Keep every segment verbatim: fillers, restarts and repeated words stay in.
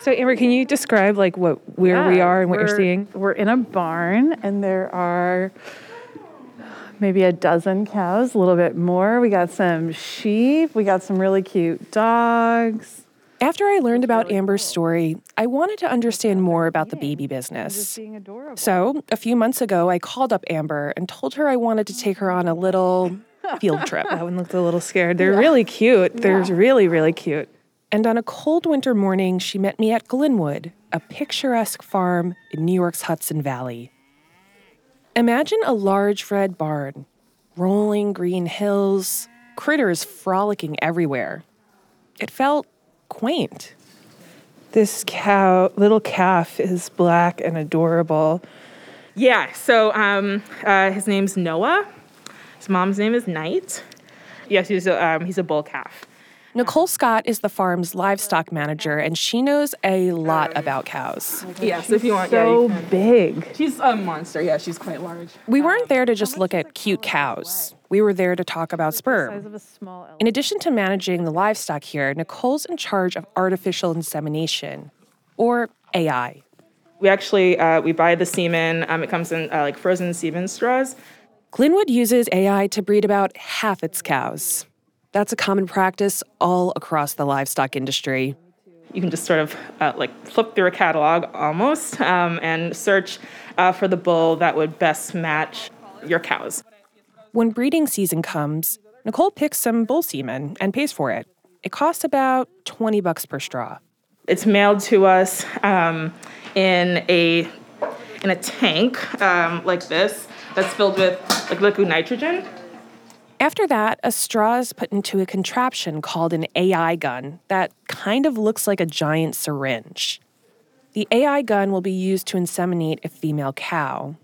So, Amber, can you describe like what where yeah, we are and what you're seeing? We're in a barn, and there are maybe a dozen cows, a little bit more. We got some sheep. We got some really cute dogs. After I learned about Amber's story, I wanted to understand more about the baby business. Just being adorable. So, a few months ago, I called up Amber and told her I wanted to take her on a little field trip. That one looked a little scared. They're yeah. really cute. They're yeah. really, really cute. And on a cold winter morning, she met me at Glenwood, a picturesque farm in New York's Hudson Valley. Imagine a large red barn, rolling green hills, critters frolicking everywhere. It felt quaint. This cow, little calf is black and adorable. Yeah, so um, uh, his name's Noah. His mom's name is Knight. Yes, he's a, um, he's a bull calf. Nicole Scott is the farm's livestock manager, and she knows a lot about cows. Yes, if you want. So yeah, you big. She's a monster. Yeah, she's quite large. We weren't there to just look at cute cows. We were there to talk about sperm. In addition to managing the livestock here, Nicole's in charge of artificial insemination, or A I. We actually, uh, we buy the semen. Um, it comes in uh, like frozen semen straws. Glenwood uses A I to breed about half its cows. That's a common practice all across the livestock industry. You can just sort of uh, like flip through a catalog almost um, and search uh, for the bull that would best match your cows. When breeding season comes, Nicole picks some bull semen and pays for it. It costs about twenty bucks per straw. It's mailed to us um, in a in a tank um, like this that's filled with like liquid nitrogen. After that, a straw is put into a contraption called an A I gun that kind of looks like a giant syringe. The A I gun will be used to inseminate a female cow.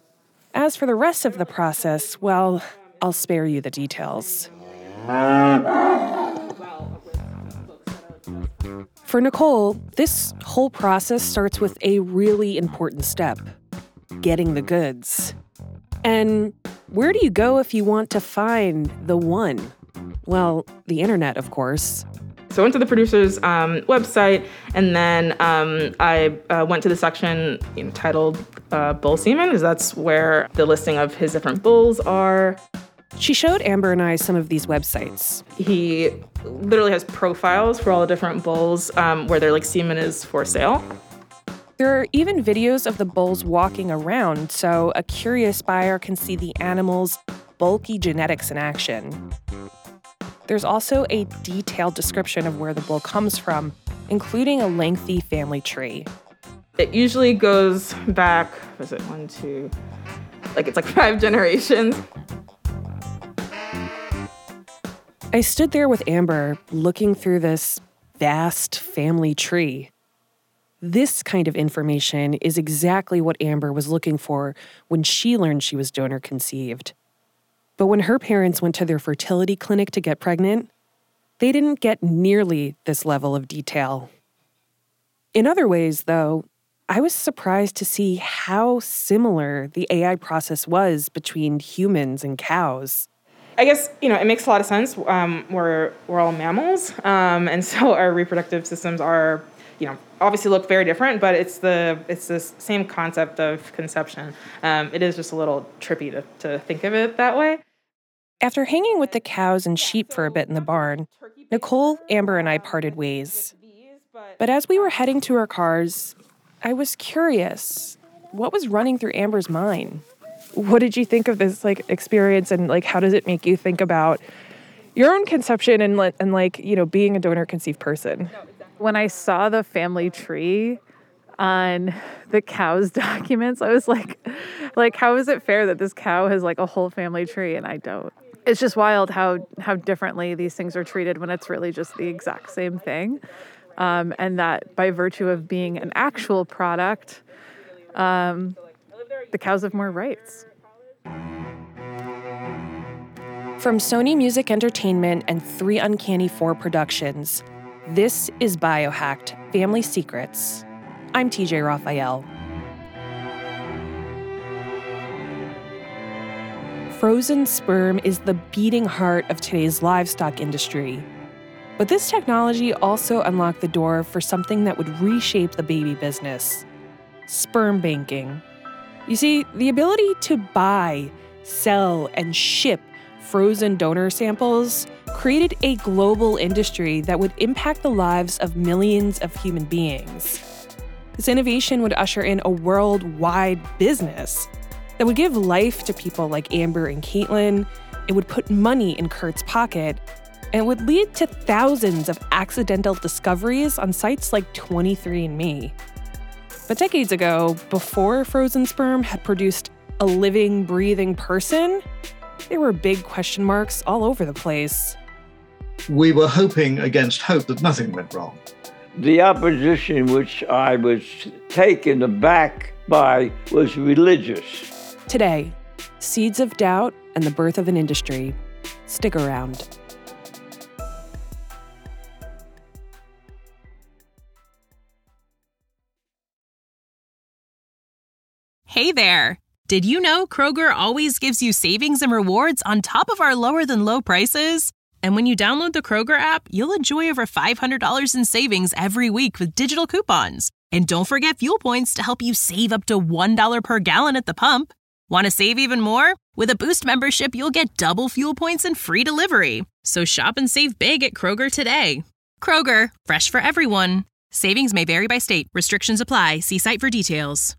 As for the rest of the process, well, I'll spare you the details. For Nicole, this whole process starts with a really important step: getting the goods. And where do you go if you want to find the one? Well, the internet, of course. So I went to the producer's um, website, and then um, I uh, went to the section you know, titled uh, Bull Semen, because that's where the listing of his different bulls are. She showed Amber and I some of these websites. He literally has profiles for all the different bulls um, where their like semen is for sale. There are even videos of the bulls walking around, so a curious buyer can see the animal's bulky genetics in action. There's also a detailed description of where the bull comes from, including a lengthy family tree. It usually goes back, was it one, two, like it's like five generations. I stood there with Amber, looking through this vast family tree. This kind of information is exactly what Amber was looking for when she learned she was donor conceived. But when her parents went to their fertility clinic to get pregnant, they didn't get nearly this level of detail. In other ways, though, I was surprised to see how similar the A I process was between humans and cows. I guess, you know, it makes a lot of sense. Um, we're, we're all mammals, um, and so our reproductive systems are, you know, obviously look very different, but it's the it's the same concept of conception. Um, it is just a little trippy to, to think of it that way. After hanging with the cows and sheep for a bit in the barn, Nicole, Amber, and I parted ways. But as we were heading to our cars, I was curious. What was running through Amber's mind? What did you think of this like experience, and like how does it make you think about your own conception and and like, you know, being a donor conceived person? When I saw the family tree on the cow's documents, I was like, like, how is it fair that this cow has like a whole family tree and I don't? It's just wild how how differently these things are treated when it's really just the exact same thing. Um, and that by virtue of being an actual product, um, the cows have more rights. From Sony Music Entertainment and Three Uncanny Four Productions, this is Biohacked: Family Secrets. I'm T J Raphael. Frozen sperm is the beating heart of today's livestock industry. But this technology also unlocked the door for something that would reshape the baby business: sperm banking. You see, the ability to buy, sell, and ship frozen donor samples created a global industry that would impact the lives of millions of human beings. This innovation would usher in a worldwide business that would give life to people like Amber and Caitlin. It would put money in Kurt's pocket, and it would lead to thousands of accidental discoveries on sites like twenty-three and me. But decades ago, before frozen sperm had produced a living, breathing person, there were big question marks all over the place. We were hoping against hope that nothing went wrong. The opposition which I was taken aback by was religious. Today, seeds of doubt and the birth of an industry. Stick around. Hey there! Did you know Kroger always gives you savings and rewards on top of our lower-than-low prices? And when you download the Kroger app, you'll enjoy over five hundred dollars in savings every week with digital coupons. And don't forget fuel points to help you save up to one dollar per gallon at the pump. Want to save even more? With a Boost membership, you'll get double fuel points and free delivery. So shop and save big at Kroger today. Kroger, fresh for everyone. Savings may vary by state. Restrictions apply. See site for details.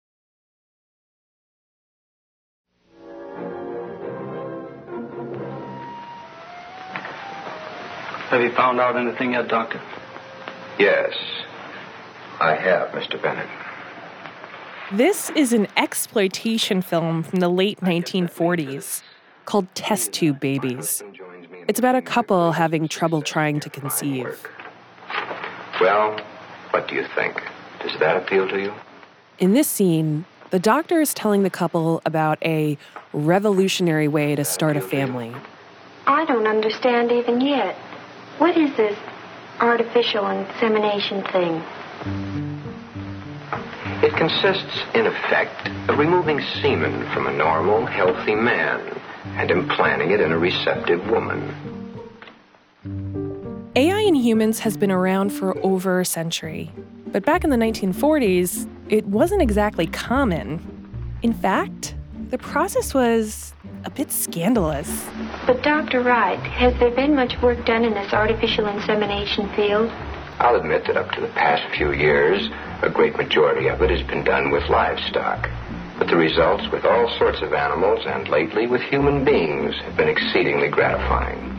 Have you found out anything yet, Doctor? Yes, I have, Mister Bennett. This is an exploitation film from the late nineteen forties called Test Tube Babies. It's about a couple having trouble trying to conceive. Well, what do you think? Does that appeal to you? In this scene, the doctor is telling the couple about a revolutionary way to start a family. I don't understand even yet. What is this artificial insemination thing? It consists, in effect, of removing semen from a normal, healthy man and implanting it in a receptive woman. A I in humans has been around for over a century. But back in the nineteen forties, it wasn't exactly common. In fact, the process was a bit scandalous. But Doctor Wright, has there been much work done in this artificial insemination field? I'll admit that up to the past few years, a great majority of it has been done with livestock. But the results with all sorts of animals and lately with human beings have been exceedingly gratifying.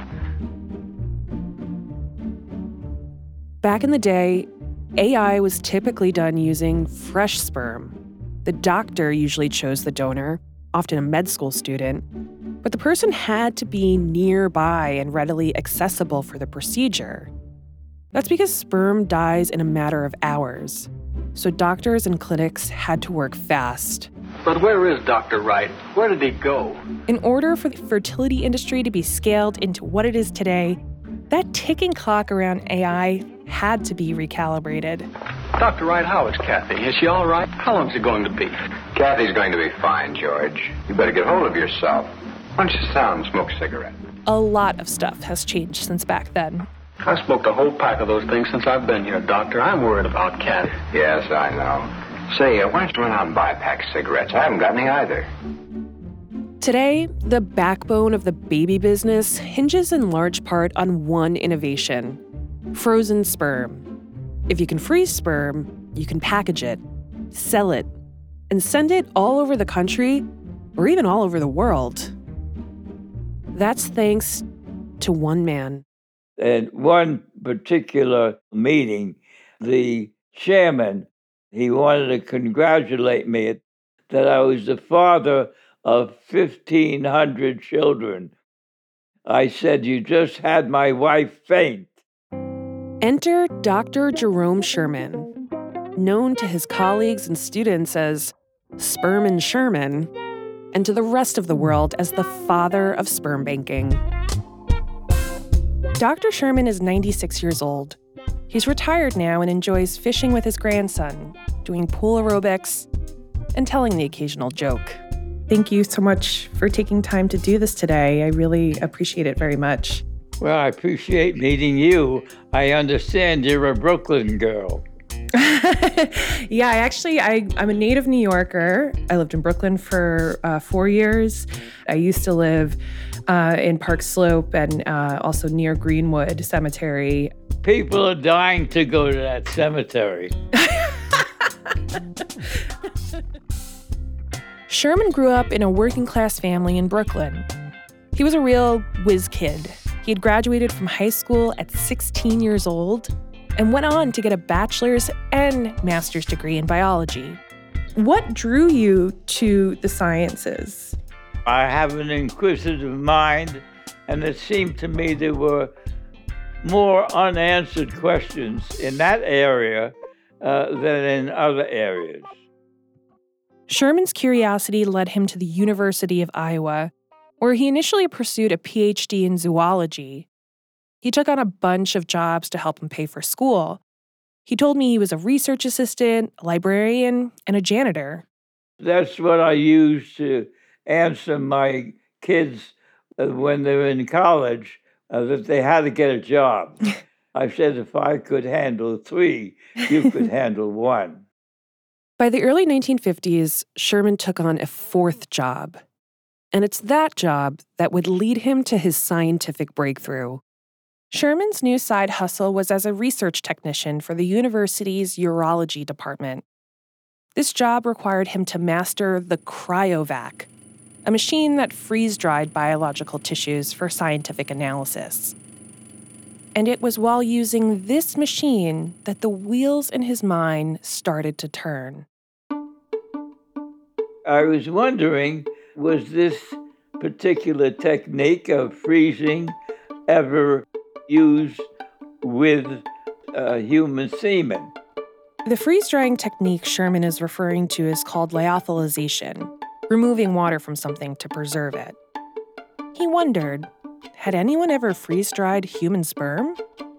Back in the day, A I was typically done using fresh sperm. The doctor usually chose the donor, often a med school student, but the person had to be nearby and readily accessible for the procedure. That's because sperm dies in a matter of hours, so doctors and clinics had to work fast. But where is Doctor Wright? Where did he go? In order for the fertility industry to be scaled into what it is today, that ticking clock around A I had to be recalibrated. Doctor Wright, how is Kathy? Is she all right? How long is it going to be? Kathy's going to be fine, George. You better get hold of yourself. Why don't you sit down and smoke a cigarette? A lot of stuff has changed since back then. I smoked a whole pack of those things since I've been here, Doctor. I'm worried about Kathy. Yes, I know. Say, uh, why don't you run out and buy a pack of cigarettes? I haven't got any either. Today, the backbone of the baby business hinges in large part on one innovation: frozen sperm. If you can freeze sperm, you can package it, sell it, and send it all over the country or even all over the world. That's thanks to one man. At one particular meeting, the chairman, he wanted to congratulate me that I was the father of fifteen hundred children. I said, "You just had my wife faint." Enter Doctor Jerome Sherman, known to his colleagues and students as Sperm Sherman, and to the rest of the world as the father of sperm banking. Doctor Sherman is ninety-six years old. He's retired now and enjoys fishing with his grandson, doing pool aerobics, and telling the occasional joke. Thank you so much for taking time to do this today. I really appreciate it very much. Well, I appreciate meeting you. I understand you're a Brooklyn girl. Yeah, I actually, I, I'm a native New Yorker. I lived in Brooklyn for uh, four years. I used to live uh, in Park Slope and uh, also near Greenwood Cemetery. People are dying to go to that cemetery. Sherman grew up in a working-class family in Brooklyn. He was a real whiz kid. He had graduated from high school at sixteen years old and went on to get a bachelor's and master's degree in biology. What drew you to the sciences? I have an inquisitive mind, and it seemed to me there were more unanswered questions in that area uh, than in other areas. Sherman's curiosity led him to the University of Iowa, where he initially pursued a P H D in zoology. He took on a bunch of jobs to help him pay for school. He told me he was a research assistant, a librarian, and a janitor. That's what I used to answer my kids uh, when they were in college, uh, that they had to get a job. I said, if I could handle three, you could handle one. By the early nineteen fifties, Sherman took on a fourth job. And it's that job that would lead him to his scientific breakthrough. Sherman's new side hustle was as a research technician for the university's urology department. This job required him to master the cryovac, a machine that freeze-dried biological tissues for scientific analysis. And it was while using this machine that the wheels in his mind started to turn. I was wondering, was this particular technique of freezing ever used with uh, human semen? The freeze-drying technique Sherman is referring to is called lyophilization, removing water from something to preserve it. He wondered, had anyone ever freeze-dried human sperm?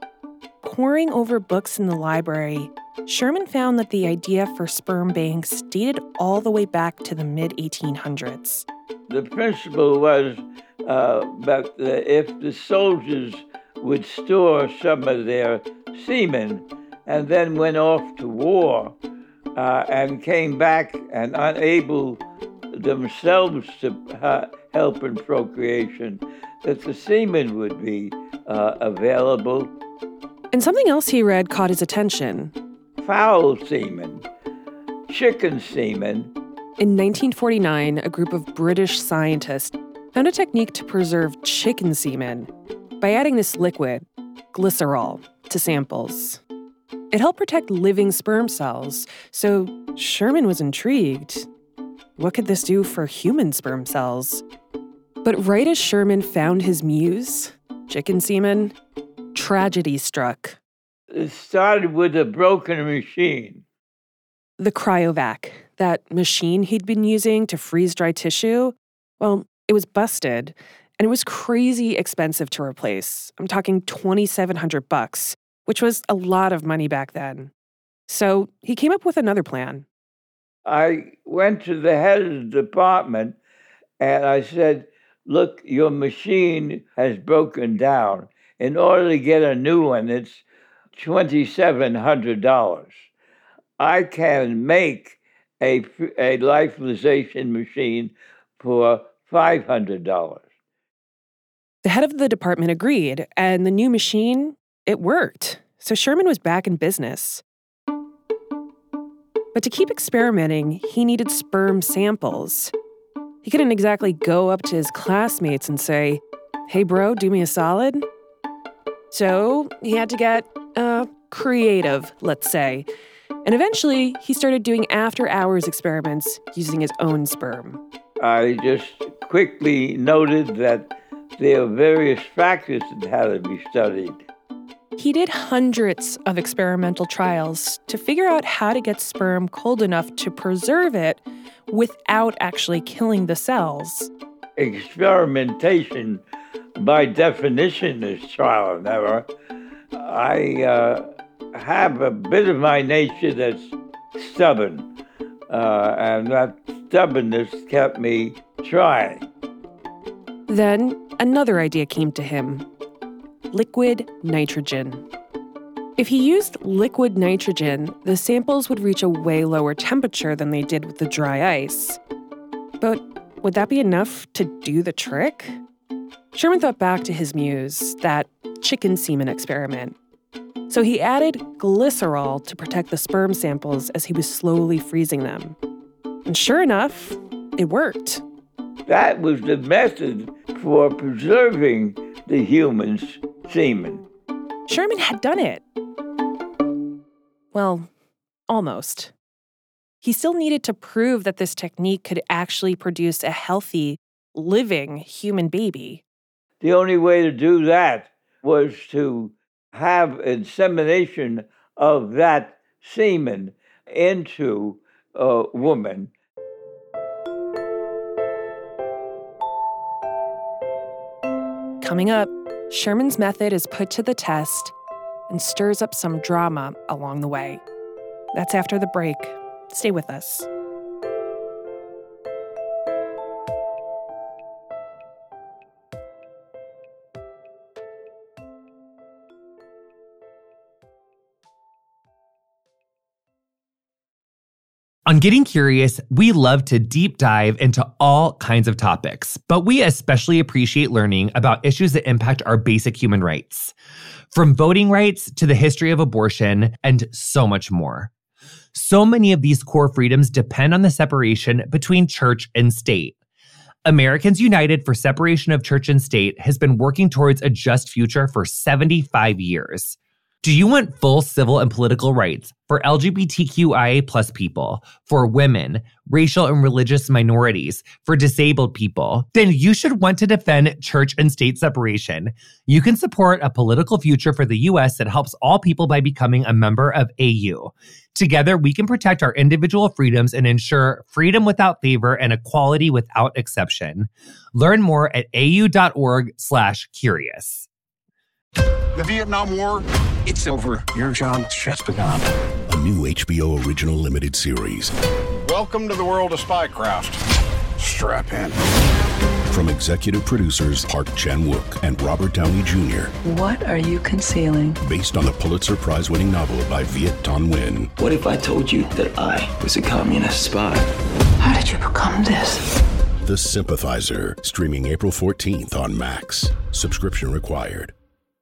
Poring over books in the library, Sherman found that the idea for sperm banks dated all the way back to the mid eighteen hundreds. The principle was uh, that the, if the soldiers would store some of their semen and then went off to war uh, and came back and unable themselves to uh, help in procreation, that the semen would be uh, available. And something else he read caught his attention. Fowl semen, chicken semen. In nineteen forty-nine, a group of British scientists found a technique to preserve chicken semen by adding this liquid, glycerol, to samples. It helped protect living sperm cells, so Sherman was intrigued. What could this do for human sperm cells? But right as Sherman found his muse, chicken semen, tragedy struck. It started with a broken machine. The cryovac, that machine he'd been using to freeze dry tissue, well, it was busted, and it was crazy expensive to replace. I'm talking twenty-seven hundred bucks, which was a lot of money back then. So he came up with another plan. I went to the head of the department and I said, look, your machine has broken down. In order to get a new one, it's twenty-seven hundred dollars. I can make a, a lyophilization machine for five hundred dollars. The head of the department agreed, and the new machine, it worked. So Sherman was back in business. But to keep experimenting, he needed sperm samples. He couldn't exactly go up to his classmates and say, hey bro, do me a solid. So he had to get uh, creative, let's say. And eventually, he started doing after-hours experiments using his own sperm. I just quickly noted that there are various factors that had to be studied. He did hundreds of experimental trials to figure out how to get sperm cold enough to preserve it without actually killing the cells. Experimentation, by definition, is trial and error. I uh, have a bit of my nature that's stubborn, uh, and that stubbornness kept me trying. Then another idea came to him. liquid nitrogen. If he used liquid nitrogen, the samples would reach a way lower temperature than they did with the dry ice. But would that be enough to do the trick? Sherman thought back to his muse, that chicken semen experiment. So he added glycerol to protect the sperm samples as he was slowly freezing them. And sure enough, it worked. That was the method for preserving the human's semen. Sherman had done it. Well, almost. He still needed to prove that this technique could actually produce a healthy, living human baby. The only way to do that was to have insemination of that semen into a woman. Coming up, Sherman's method is put to the test and stirs up some drama along the way. That's after the break. Stay with us. On Getting Curious, we love to deep dive into all kinds of topics, but we especially appreciate learning about issues that impact our basic human rights, from voting rights to the history of abortion and so much more. So many of these core freedoms depend on the separation between church and state. Americans United for Separation of Church and State has been working towards a just future for seventy-five years. Do you want full civil and political rights for L G B T Q I A plus people, for women, racial and religious minorities, for disabled people? Then you should want to defend church and state separation. You can support a political future for the U S that helps all people by becoming a member of A U. Together, we can protect our individual freedoms and ensure freedom without favor and equality without exception. Learn more at au.org slash curious. The Vietnam War, it's over. Your job has just begun. A new H B O original limited series. Welcome to the world of spycraft. Strap in. From executive producers Park Chan-wook and Robert Downey Junior What are you concealing? Based on the Pulitzer Prize-winning novel by Viet Thanh Nguyen. What if I told you that I was a communist spy? How did you become this? The Sympathizer, streaming April fourteenth on Max. Subscription required.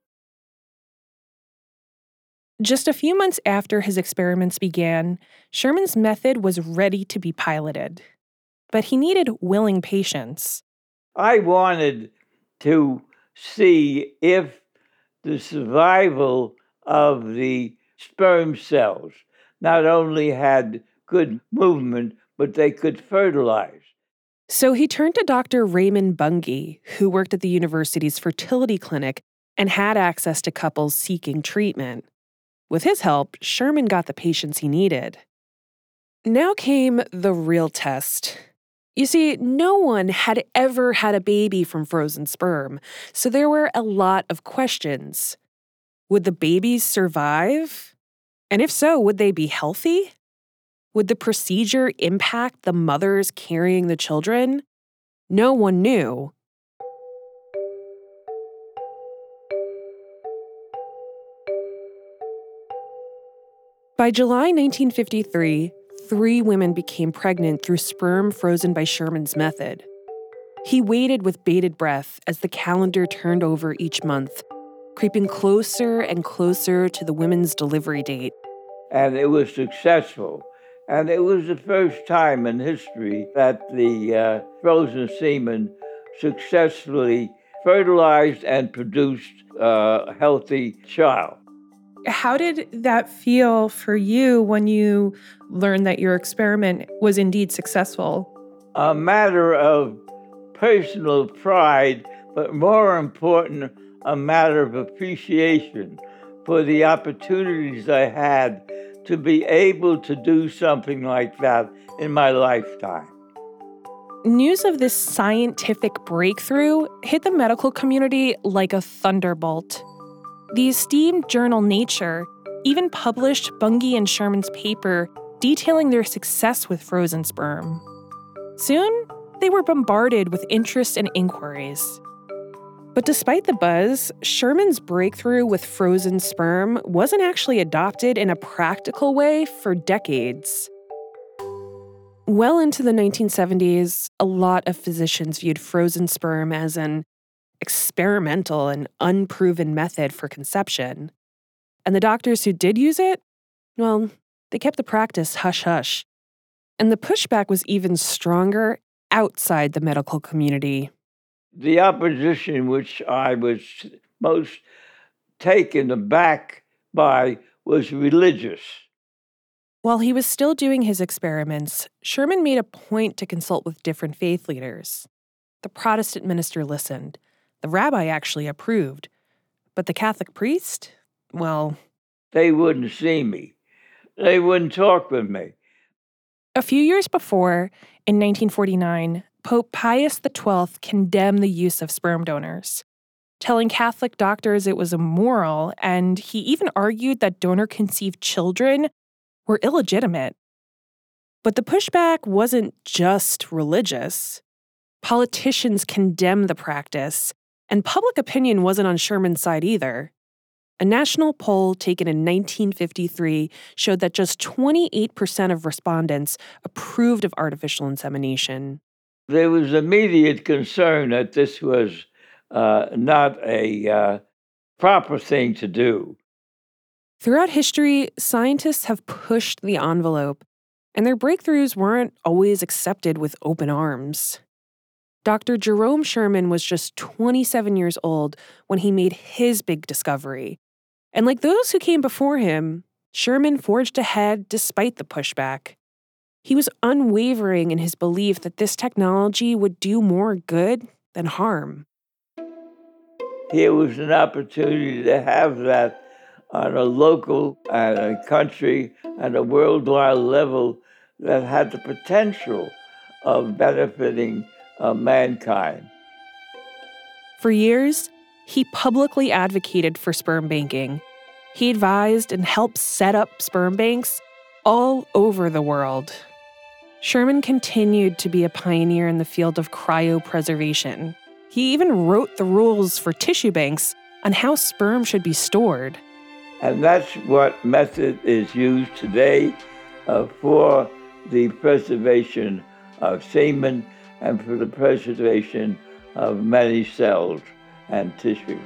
Just a few months after his experiments began, Sherman's method was ready to be piloted. But he needed willing patients. I wanted to see if the survival of the sperm cells not only had good movement, but they could fertilize. So he turned to Doctor Raymond Bunge, who worked at the university's fertility clinic and had access to couples seeking treatment. With his help, Sherman got the patients he needed. Now came the real test. You see, no one had ever had a baby from frozen sperm, so there were a lot of questions. Would the babies survive? And if so, would they be healthy? Would the procedure impact the mothers carrying the children? No one knew. By July nineteen fifty-three, three women became pregnant through sperm frozen by Sherman's method. He waited with bated breath as the calendar turned over each month, creeping closer and closer to the women's delivery date. And it was successful. And it was the first time in history that the uh, frozen semen successfully fertilized and produced a healthy child. How did that feel for you when you learned that your experiment was indeed successful? A matter of personal pride, but more important, a matter of appreciation for the opportunities I had to be able to do something like that in my lifetime. News of this scientific breakthrough hit the medical community like a thunderbolt. The esteemed journal Nature even published Bunge and Sherman's paper detailing their success with frozen sperm. Soon, they were bombarded with interest and inquiries. But despite the buzz, Sherman's breakthrough with frozen sperm wasn't actually adopted in a practical way for decades. Well into the nineteen seventies, a lot of physicians viewed frozen sperm as an experimental and unproven method for conception. And the doctors who did use it, well, they kept the practice hush-hush. And the pushback was even stronger outside the medical community. The opposition which I was most taken aback by was religious. While he was still doing his experiments, Sherman made a point to consult with different faith leaders. The Protestant minister listened. The rabbi actually approved. But the Catholic priest, well... They wouldn't see me. They wouldn't talk with me. A few years before, in nineteen forty-nine, Pope Pius the twelfth condemned the use of sperm donors, telling Catholic doctors it was immoral, and he even argued that donor-conceived children were illegitimate. But the pushback wasn't just religious. Politicians condemned the practice, and public opinion wasn't on Sherman's side either. A national poll taken in nineteen fifty-three showed that just twenty-eight percent of respondents approved of artificial insemination. There was immediate concern that this was uh, not a uh, proper thing to do. Throughout history, scientists have pushed the envelope, and their breakthroughs weren't always accepted with open arms. Doctor Jerome Sherman was just twenty-seven years old when he made his big discovery. And like those who came before him, Sherman forged ahead despite the pushback. He was unwavering in his belief that this technology would do more good than harm. Here was an opportunity to have that on a local and a country and a worldwide level that had the potential of benefiting uh, mankind. For years, he publicly advocated for sperm banking. He advised and helped set up sperm banks all over the world. Sherman continued to be a pioneer in the field of cryopreservation. He even wrote the rules for tissue banks on how sperm should be stored. And that's what method is used today uh, for the preservation of semen and for the preservation of many cells and tissue.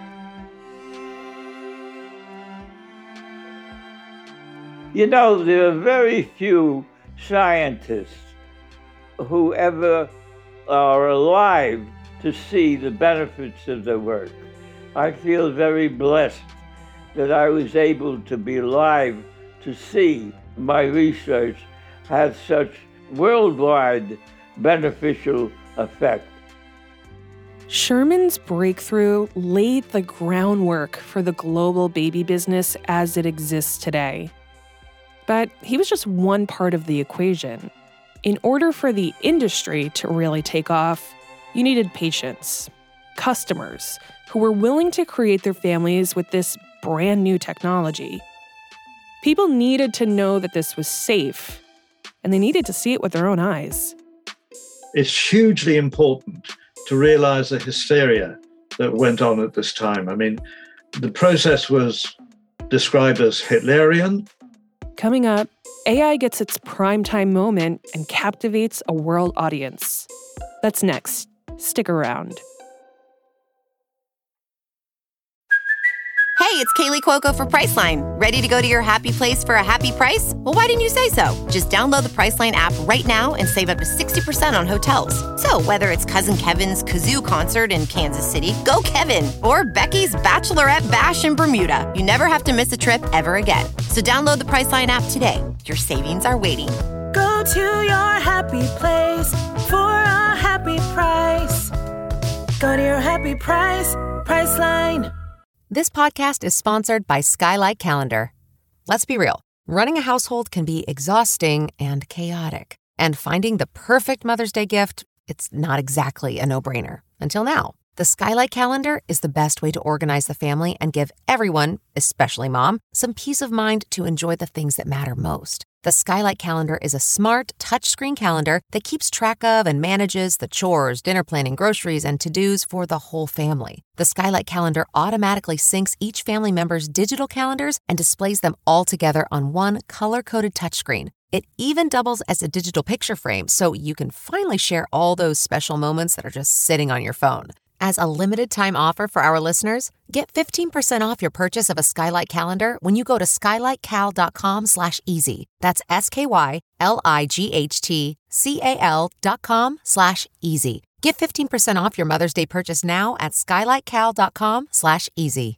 You know, there are very few scientists who ever are alive to see the benefits of their work. I feel very blessed that I was able to be alive to see my research had such worldwide beneficial effect. Sherman's breakthrough laid the groundwork for the global baby business as it exists today. But he was just one part of the equation. In order for the industry to really take off, you needed patients, customers, who were willing to create their families with this brand new technology. People needed to know that this was safe, and they needed to see it with their own eyes. It's hugely important to realize the hysteria that went on at this time. I mean, the process was described as Hitlerian. Coming up, A I gets its primetime moment and captivates a world audience. That's next. Stick around. Hey, it's Kaylee Cuoco for Priceline. Ready to go to your happy place for a happy price? Well, why didn't you say so? Just download the Priceline app right now and save up to sixty percent on hotels. So whether it's Cousin Kevin's Kazoo Concert in Kansas City, go Kevin, or Becky's Bachelorette Bash in Bermuda, you never have to miss a trip ever again. So download the Priceline app today. Your savings are waiting. Go to your happy place for a happy price. Go to your happy price, Priceline. This podcast is sponsored by Skylight Calendar. Let's be real. Running a household can be exhausting and chaotic. And finding the perfect Mother's Day gift, it's not exactly a no-brainer. Until now. The Skylight Calendar is the best way to organize the family and give everyone, especially mom, some peace of mind to enjoy the things that matter most. The Skylight Calendar is a smart, touchscreen calendar that keeps track of and manages the chores, dinner planning, groceries, and to-dos for the whole family. The Skylight Calendar automatically syncs each family member's digital calendars and displays them all together on one color-coded touchscreen. It even doubles as a digital picture frame, so you can finally share all those special moments that are just sitting on your phone. As a limited-time offer for our listeners, get fifteen percent off your purchase of a Skylight Calendar when you go to skylightcal.com slash easy. That's S-K-Y-L-I-G-H-T-C-A-L dot com slash easy. Get fifteen percent off your Mother's Day purchase now at skylightcal.com slash easy.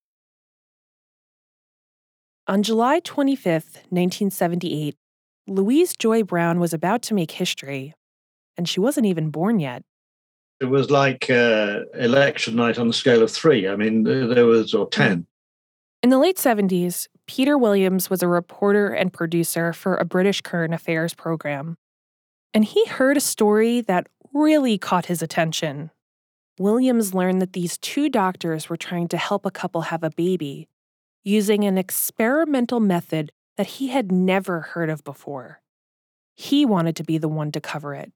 On July twenty-fifth, nineteen seventy-eight, Louise Joy Brown was about to make history, and she wasn't even born yet. It was like uh, election night on a scale of three. I mean, there was, or ten. In the late seventies, Peter Williams was a reporter and producer for a British current affairs program. And he heard a story that really caught his attention. Williams learned that these two doctors were trying to help a couple have a baby using an experimental method that he had never heard of before. He wanted to be the one to cover it.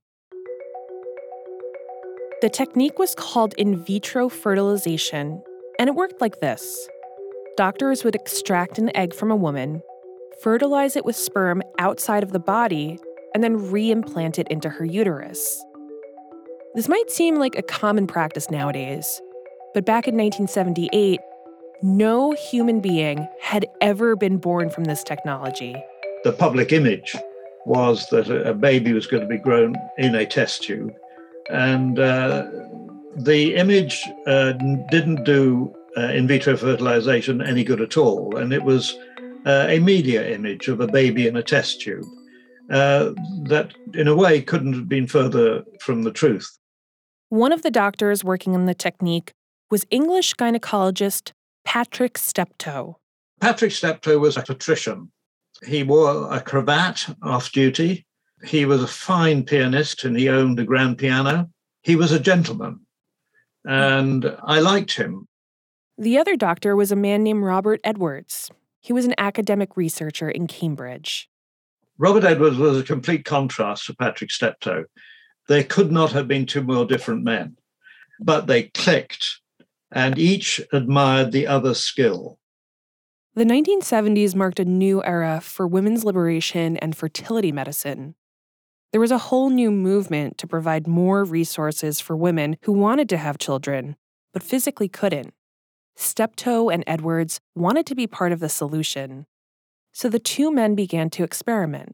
The technique was called in vitro fertilization, and it worked like this. Doctors would extract an egg from a woman, fertilize it with sperm outside of the body, and then reimplant it into her uterus. This might seem like a common practice nowadays, but back in nineteen seventy-eight, no human being had ever been born from this technology. The public image was that a baby was going to be grown in a test tube. And uh, the image uh, didn't do uh, in vitro fertilization any good at all. And it was uh, a media image of a baby in a test tube uh, that, in a way, couldn't have been further from the truth. One of the doctors working on the technique was English gynecologist Patrick Steptoe. Patrick Steptoe was a patrician. He wore a cravat off duty. He was a fine pianist and he owned a grand piano. He was a gentleman, and I liked him. The other doctor was a man named Robert Edwards. He was an academic researcher in Cambridge. Robert Edwards was a complete contrast to Patrick Steptoe. There could not have been two more different men, but they clicked, and each admired the other's skill. The nineteen seventies marked a new era for women's liberation and fertility medicine. There was a whole new movement to provide more resources for women who wanted to have children, but physically couldn't. Steptoe and Edwards wanted to be part of the solution. So the two men began to experiment.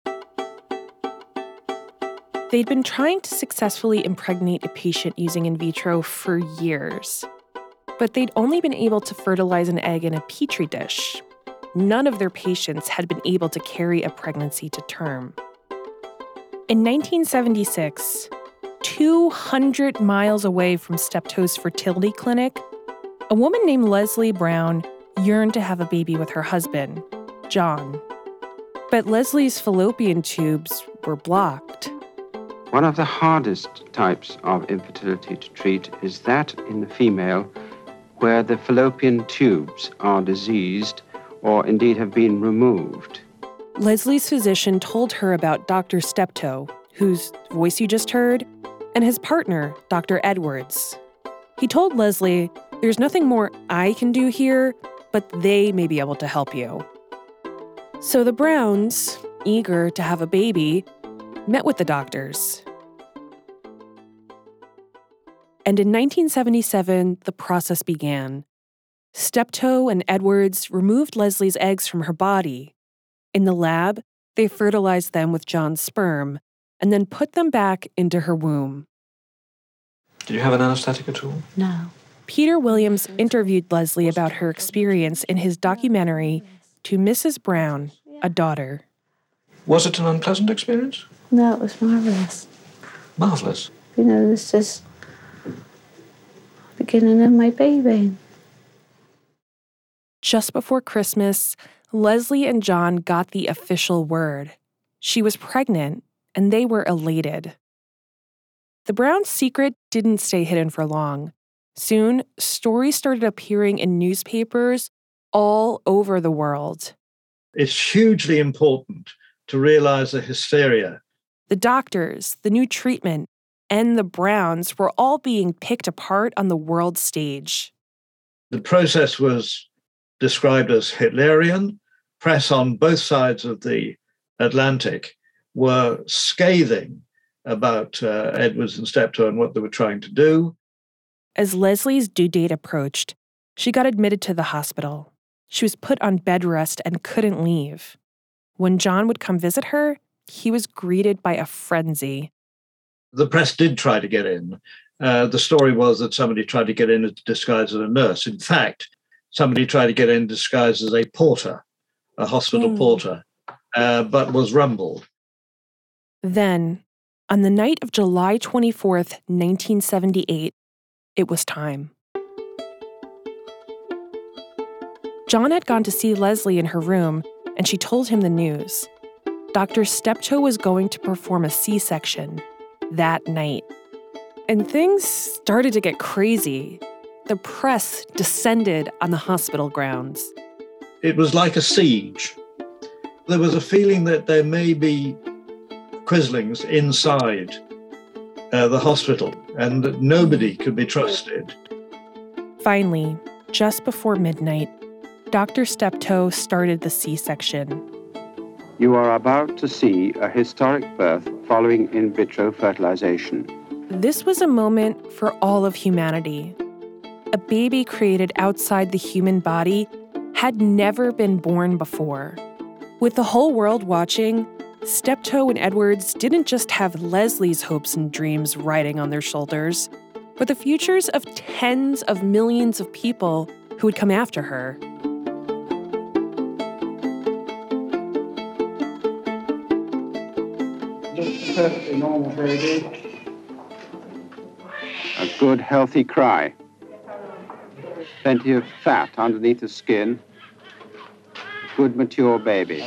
They'd been trying to successfully impregnate a patient using in vitro for years. But they'd only been able to fertilize an egg in a petri dish. None of their patients had been able to carry a pregnancy to term. In nineteen seventy-six, two hundred miles away from Steptoe's fertility clinic, a woman named Leslie Brown yearned to have a baby with her husband, John. But Leslie's fallopian tubes were blocked. One of the hardest types of infertility to treat is that in the female where the fallopian tubes are diseased or indeed have been removed. Leslie's physician told her about Doctor Steptoe, whose voice you just heard, and his partner, Doctor Edwards. He told Leslie, "There's nothing more I can do here, but they may be able to help you." So the Browns, eager to have a baby, met with the doctors. And in nineteen seventy-seven, the process began. Steptoe and Edwards removed Leslie's eggs from her body. In the lab, they fertilized them with John's sperm and then put them back into her womb. Did you have an anesthetic at all? No. Peter Williams interviewed Leslie about her experience in his documentary, To Missus Brown, a Daughter. Was it an unpleasant experience? No, it was marvelous. Marvelous? You know, this is the beginning of my baby. Just before Christmas, Leslie and John got the official word. She was pregnant, and they were elated. The Browns' secret didn't stay hidden for long. Soon, stories started appearing in newspapers all over the world. It's hugely important to realize the hysteria. The doctors, the new treatment, and the Browns were all being picked apart on the world stage. The process was described as Hitlerian. Press on both sides of the Atlantic were scathing about uh, Edwards and Steptoe and what they were trying to do. As Leslie's due date approached, she got admitted to the hospital. She was put on bed rest and couldn't leave. When John would come visit her, he was greeted by a frenzy. The press did try to get in. Uh, the story was that somebody tried to get in disguised as a nurse. In fact, somebody tried to get in disguised as a porter, a hospital mm. porter, uh, but was rumbled. Then, on the night of July twenty-fourth, nineteen seventy-eight, it was time. John had gone to see Leslie in her room, and she told him the news. Doctor Steptoe was going to perform a C-section that night. And things started to get crazy. The press descended on the hospital grounds. It was like a siege. There was a feeling that there may be quislings inside uh, the hospital and that nobody could be trusted. Finally, just before midnight, Doctor Steptoe started the C-section. You are about to see a historic birth following in vitro fertilization. This was a moment for all of humanity. A baby created outside the human body had never been born before. With the whole world watching, Steptoe and Edwards didn't just have Leslie's hopes and dreams riding on their shoulders, but the futures of tens of millions of people who would come after her. Just a perfectly normal baby. A good, healthy cry. Plenty of fat underneath the skin. Good, mature baby.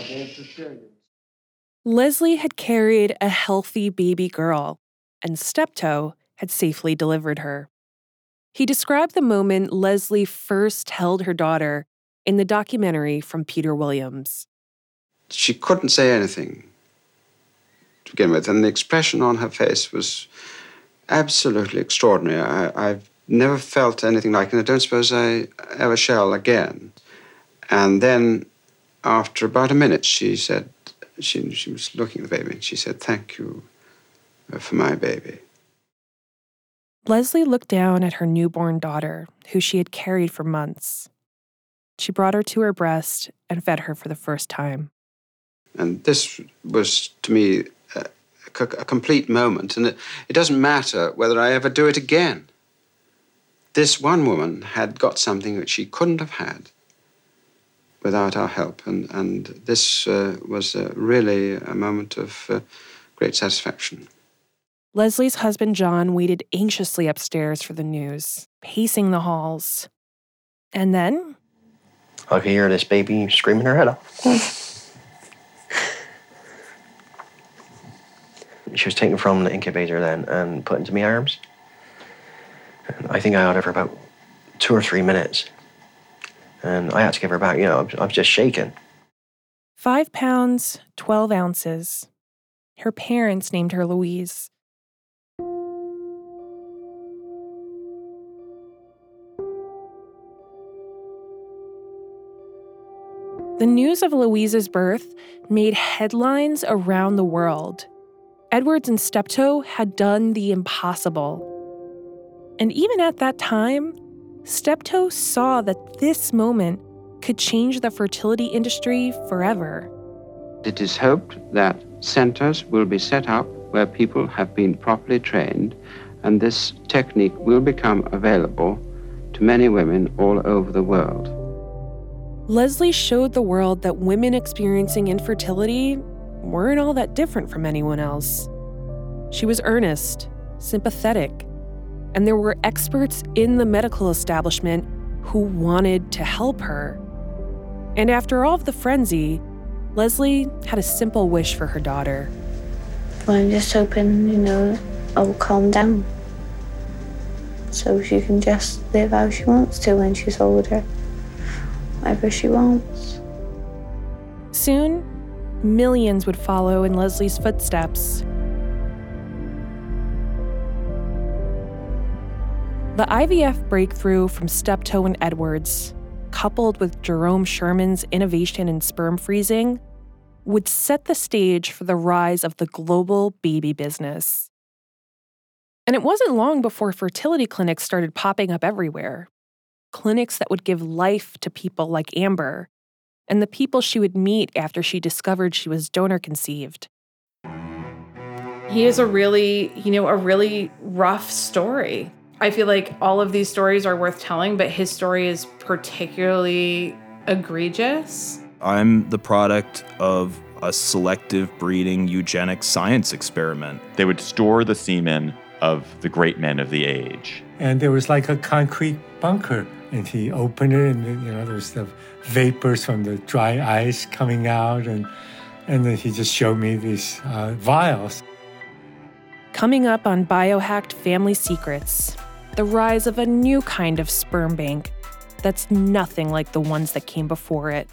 Leslie had carried a healthy baby girl, and Steptoe had safely delivered her. He described the moment Leslie first held her daughter in the documentary from Peter Williams. She couldn't say anything to begin with, and the expression on her face was absolutely extraordinary. I, I've never felt anything like it, and I don't suppose I ever shall again. And then, after about a minute, she said, she, she was looking at the baby, and she said, "Thank you for my baby." Leslie looked down at her newborn daughter, who she had carried for months. She brought her to her breast and fed her for the first time. And this was, to me, a, a complete moment. And it, it doesn't matter whether I ever do it again. This one woman had got something that she couldn't have had without our help. And, and this uh, was uh, really a moment of uh, great satisfaction. Leslie's husband, John, waited anxiously upstairs for the news, pacing the halls. And then... I could hear this baby screaming her head off. She was taken from the incubator then and put into my arms. And I think I had her for about two or three minutes. And I had to give her back, you know, I was, I was just shaking. Five pounds, twelve ounces. Her parents named her Louise. The news of Louise's birth made headlines around the world. Edwards and Steptoe had done the impossible. And even at that time, Steptoe saw that this moment could change the fertility industry forever. It is hoped that centers will be set up where people have been properly trained, and this technique will become available to many women all over the world. Leslie showed the world that women experiencing infertility weren't all that different from anyone else. She was earnest, sympathetic, and there were experts in the medical establishment who wanted to help her. And after all of the frenzy, Leslie had a simple wish for her daughter. Well, I'm just hoping, you know, I'll calm down so she can just live how she wants to when she's older. Whatever she wants. soon, millions would follow in Leslie's footsteps. The I V F breakthrough from Steptoe and Edwards, coupled with Jerome Sherman's innovation in sperm freezing, would set the stage for the rise of the global baby business. And it wasn't long before fertility clinics started popping up everywhere. Clinics that would give life to people like Amber and the people she would meet after she discovered she was donor conceived. He is a really, you know, a really rough story. I feel like all of these stories are worth telling, but his story is particularly egregious. I'm the product of a selective breeding eugenic science experiment. They would store the semen of the great men of the age. And there was like a concrete bunker, and he opened it, and you know, there's the vapors from the dry ice coming out, and and then he just showed me these uh, vials. Coming up on Biohacked Family Secrets, the rise of a new kind of sperm bank that's nothing like the ones that came before it.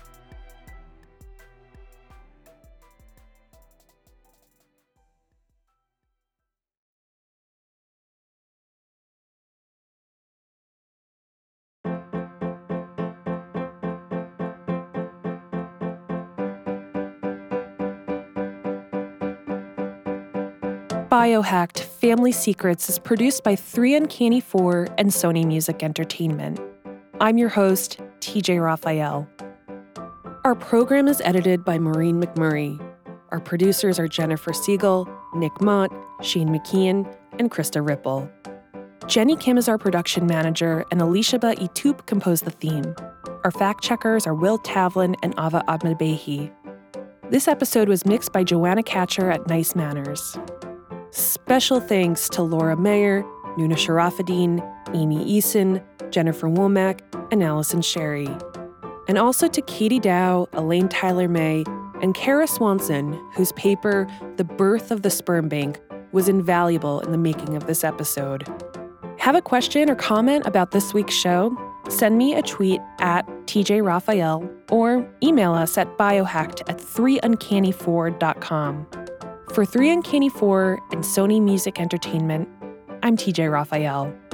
Biohacked Family Secrets is produced by three Uncanny four and Sony Music Entertainment. I'm your host, T J Raphael. Our program is edited by Maureen McMurray. Our producers are Jennifer Siegel, Nick Mott, Shane McKeon, and Krista Ripple. Jenny Kim is our production manager, and Elishaba Itoop composed the theme. Our fact-checkers are Will Tavlin and Ava Ahmedbehi. This episode was mixed by Joanna Catcher at Nice Manners. Special thanks to Laura Mayer, Nuna Sharafuddin, Amy Eason, Jennifer Womack, and Allison Sherry. And also to Katie Dow, Elaine Tyler-May, and Kara Swanson, whose paper, The Birth of the Sperm Bank, was invaluable in the making of this episode. Have a question or comment about this week's show? Send me a tweet at T J Raphael or email us at biohacked at three uncanny four dot com. For three Uncanny four and Sony Music Entertainment, I'm T J Raphael.